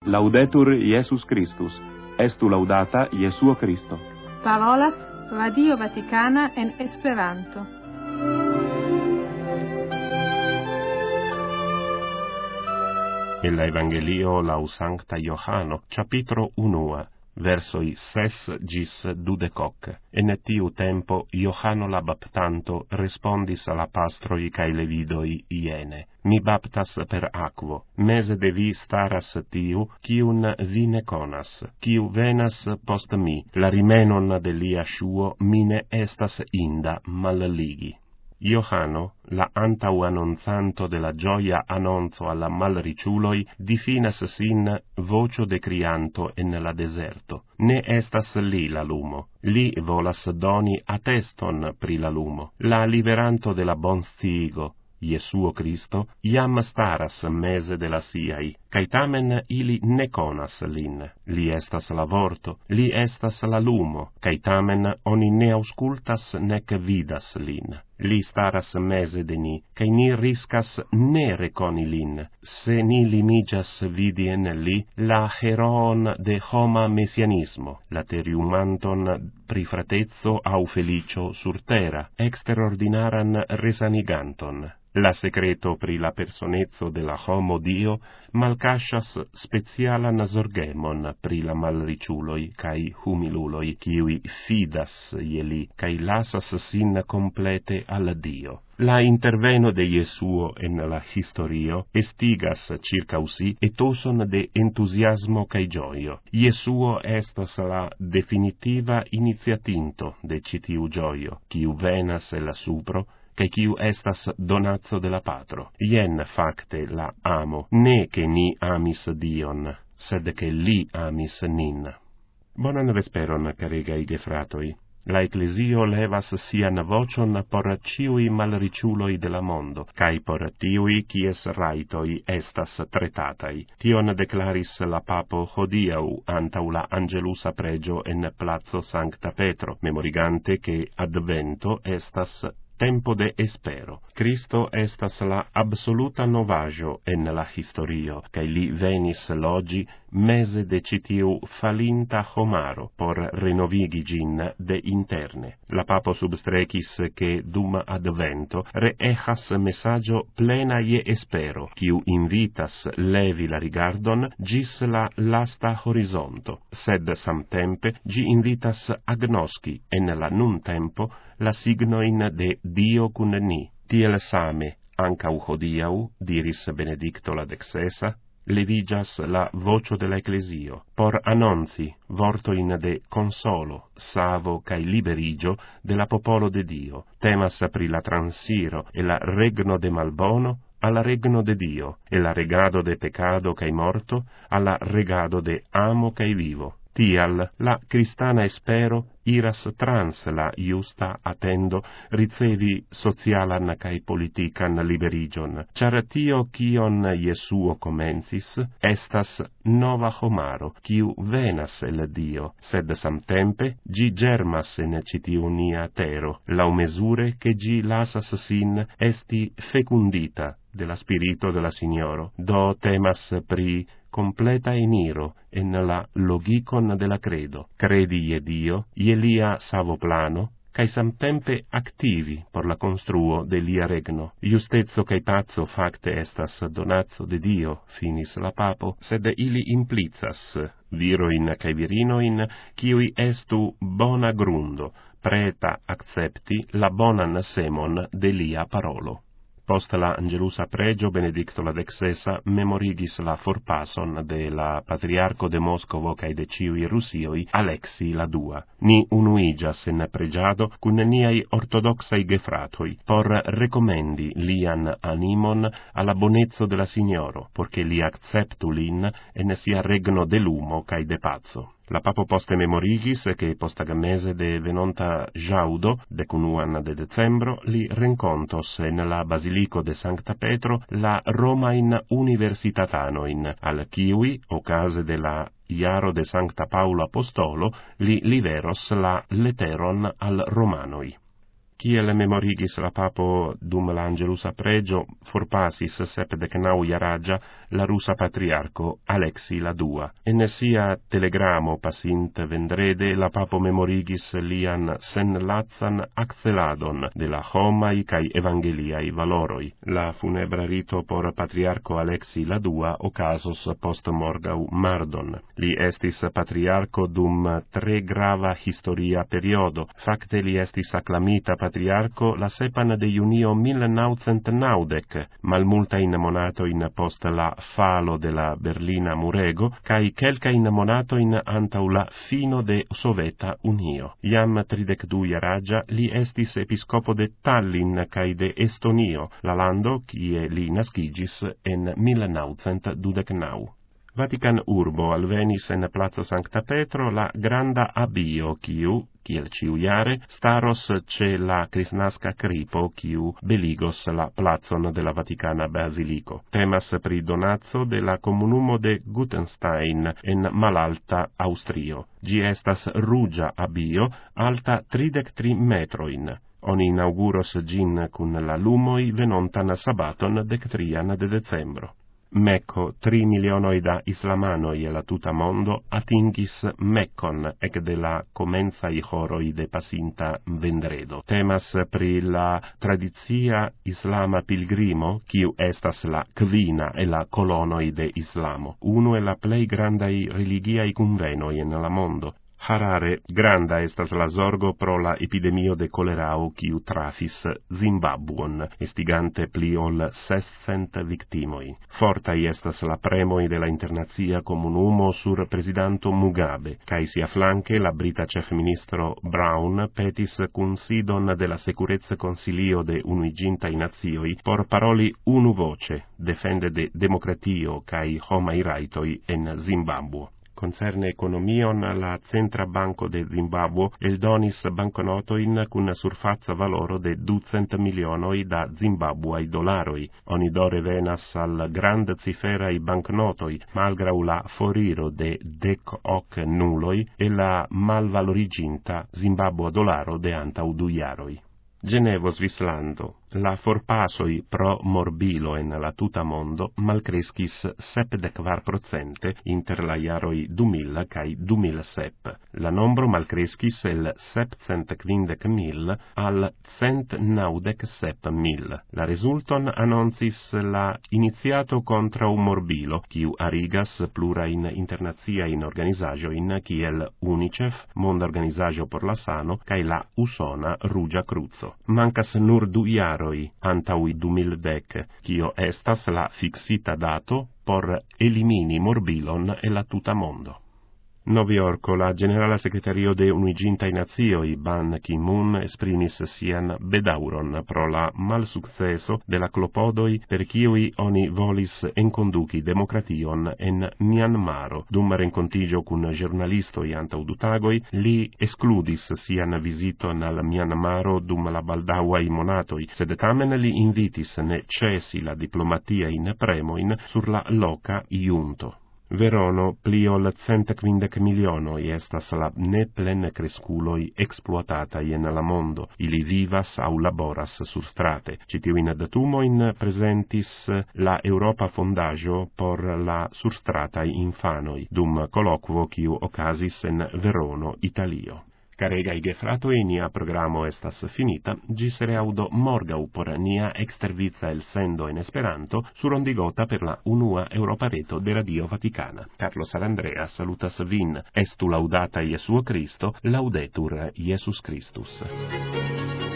Laudetur Iesus Christus, estu laudata Jesuo Christo. Parolas Radio Vaticana en Esperanto. El Evangelio lau Sancta Johano, capitro 1, versoi 6 gis 12. En tiu tempo Johano la baptanto respondis alla pastroi cae levidoi iene: Mi baptas per aquo, mese de vi staras tiu, quiun vi ne conas, quiu venas post mi, la rimenon de lia shuo mine estas inda malligi. Johano, la antau annonzanto de la gioia annonzo alla malriciuloi, difinas sin vocio de crianto en la deserto. Ne estas li la lumo, li volas doni atteston pri la lumo. La liberanto de la bon sciigo, Jesuo Christo, iam staras mese de la siai, cae tamen ili ne conas lin. Li estas la vorto, li estas la lumo, cae tamen oni ne auscultas nec vidas lin. Li staras mese de ni, cae ni riscas ne reconi lin, se ni limigas vidi en li la heroon de homa messianismo, lateriumanton pri fratezzo au felicio sur terra, exterordinaran resaniganton. La secreto pri la personezzo de la homo Dio malcascias specialan zorgemon pri la malriciuloi cae humiluloi, kiui fidas ieli, cae lasas sin complete al Dio. La interveno de Jesuo en la historio estigas circausi etoson de entusiasmo cae gioio. Jesuo estas la definitiva iniziatinto de citiu gioio, quiu venas el supro, cae quiu estas donatio de la patro. Ien facte la amo, ne che ni amis Dion, sed che li amis nin. Bonan vesperon, caregai gefratoi. La Ecclesio levas sian vocion por ciui malriciuloi de la mondo, cae por tiui quies raitoi estas tretatai. Tion declaris la papo hodiau antau la angelusa pregio en Plazo Sancta Petro, memorigante che advento estas tempo de espero. Cristo estas la absoluta novajo en la historio, cae li venis logi mese de citiu falinta homaro por renovigi gin de interne. La papo substrecis che dum advento reechas messaggio plena je espero, quiu invitas levi la rigardon gis la lasta horizonto, sed samtempe gi invitas agnosci en la nun tempo la signoin de Dio cun ni. Tiel same, ancau hodiau, diris Benedicto la XVI, levigas la vocio de l'Ecclesio, por annonzi vortoin de consolo, savo cae liberigio de la popolo de Dio. Temas pri la transiro e la regno de malbono alla regno de Dio, e la regado de pecado cae morto alla regado de amo cae vivo. Tial la cristana espero iras trans la iusta attendo ricevi socialan cae politican liberigion, char tio cion Jesuo comencis estas nova homaro, quiu venas el Dio, sed samtempe gi germas en citiu nia tero, lau mesure che gi lasas sin esti fecundita de la spirito de la Signoro. Do temas pri completa eniro en la logicon de la credo. Credi je Dio, je lia savo plano, cae samtempe activi por la construo de lia regno. Justezzo cae pazzo facte estas donatio de Dio, finis la papo, sed ili implicas viroin cae virinoin, quiui estu bona grundo, preta accepti la bonan semon de lia parolo. Post la angelusa pregio, Benedicto la XVI memorigis la forpason de la patriarco de Moscovo cae de ciui Rusioi, Alexi la II. Ni unuigas en pregiado cun niai ortodoxai gefratoi, por recomendi lian animon alla bonezzo de la Signoro, porche li acceptu lin en sia regno de lumo cae de pazzo. La papo poste memorigis che postag mese de venonta jaudo, decunuan de decembro, li rencontos en la basilico de Sancta Petro la Romain universitatanoin, al kiui, ocase de la iaro de Sancta Paulo Apostolo, li liveros la letteron al Romanoi. Kiel memorigis la papo dum l'angelusa pregio, forpasis 79 jaraĝa la rusa patriarco Alexi la II. En sia telegramo pasint vendrede la papo memorigis lian senlazzan acceladon de la homai cae evangeliai valoroi. La funebra rito por patriarco Alexi la II ocasos post morgau mardon. Li estis patriarco dum tre grava historia periodo. Facte li estis acclamita patriarco la 7 de junio 1990, malmultain monatoin post la falo de la Berlina murego, cae quelcain monatoin antau la fino de Soveta Unio. Iam 32 jaragia li estis episcopo de Tallinn cae de Estonio, la lando kie li nascigis en 1929. Vatican urbo alvenis en Plaza Sancta Petro la granda abio kiu, kiel ciujare, staros ce la Kristnaska cripo kiu beligos la placon de la Vaticana Basilico. Temas pri donazzo de la comunumo de Gutenstein en Malalta, Austrio. Gi estas rugia abio, alta 33 metroin. Oni inauguros gin cun la lumoi venontan sabaton 13 de decembro. Mecco 3 milionoi da islamanoi e la tuta mondo atingis Meccon ec de la comenzai horoi de pasinta vendredo. Temas pri la tradizia islama pilgrimo, kiu estas la kvina e la colonoi de islamo. Uno e la plei grandai religiai convenoi en la mondo. Harare granda estas la zorgo pro la epidemio de colerao kiu trafis Zimbabwon, estigante pli ol 600 victimoi. Fortai estas la premoi de la internazia comunumo sur presidanto Mugabe, cae sia flanque la brita chefministro Brown petis considon de la Securezza Consilio de Unuigintai Nazioi por paroli unu voce, defende de democratio cae homai raitoi en Zimbabwe. Concerne economion, la Centra Banco de Zimbabwe eldonis banconotoin cun surfazza valoro de 200 milionoi da Zimbabweai dolaroi. Oni do revenas al grand ciferai bancnotoi, malgrau la foriro de 10 nuloi e la malvaloriginta Zimbabwe dolaro de antau 2 jaroi. Genevo Svislando. La forpasoi pro morbilo en la tuta mondo malcrescis 74% inter la jaroi 2000 cae 2007. La nombro malcrescis el 750.000 al 197.000. La resulton annoncis la iniziato contra un morbilo, kiu arigas plurain internaziain organizagioin kiel UNICEF, Monda Organizagio por la Sano, cae la Usona Rugia Cruzo. Mancas nur 2 jaroi antaui 2010, kio estas la fixita dato por elimini morbilon e la tuta mondo. Noviorco, la generala secretario de Unuigintai Nazioi, Ban Ki-moon, esprimis sian bedauron pro la malsuccesso de la clopodoi per kiui oni volis enconduci democration en Myanmaro. Dum rencontigio cun giornalistoi antau 2 tagoi, li excludis sian visiton al Myanmaro dum la baldauai monatoi, sed tamen li invitis ne cesi la diplomatia in premoin sur la loca iunto. Verono pli ol 150 milionoi estas la ne plene cresculoi exploatatai en la mondo. Ili vivas au laboras sur strate. Citiuin datumoin presentis la Europa Fondaggio por la surstratai infanoi, dum colloquo kiu ocasis en Verono, Italio. Caregai gefratoi, nia programo estas finita, gis reaudo morgau por nia exterviza el sendo en Esperanto, surondigota per la unua Europa Reto de Radio Vaticana. Carlos Alandrea salutas vin, estu laudata Iesuo Cristo, laudetur Iesus Christus.